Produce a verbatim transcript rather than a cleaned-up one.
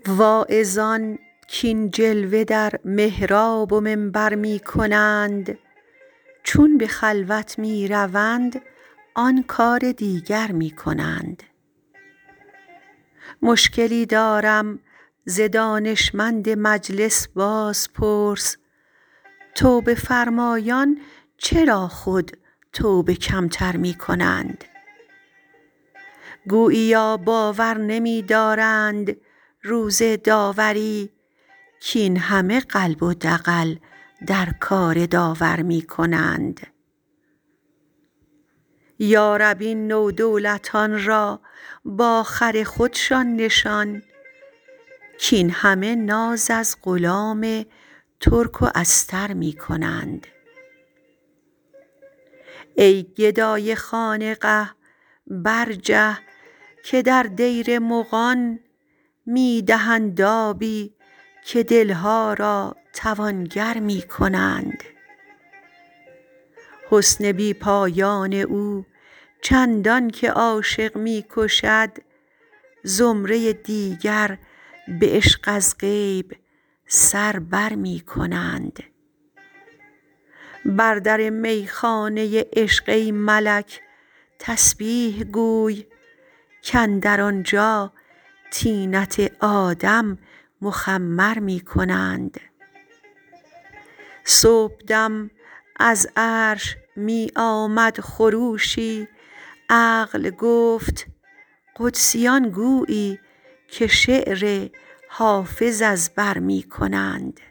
واعظان کاین جلوه در محراب و منبر می کنند چون به خلوت می روند آن کار دیگر می کنند. مشکلی دارم ز دانشمند مجلس باز پرس توبه فرمایان چرا خود توبه کمتر می کنند؟ گوییا باور نمی دارند روز داوری کاین همه قلب و دغل در کار داور می کنند. یا رب این نودولتان را با خر خودشان نشان کاین همه ناز از غلام ترک و استر می کنند. ای گدای خانقه برجه که در دیر مغان می دهند آبی که دلها را توانگر می کنند. حسن بی پایان او چندان که عاشق می کشد زمره دیگر به عشق از غیب سر بر می کنند. بر در میخانه عشق ای ملک تسبیح گوی کاندر آنجا طینت آدم مخمر می کنند. صبحدم از عرش می آمد خروشی عقل گفت قدسیان گویی که شعر حافظ از بر می کنند.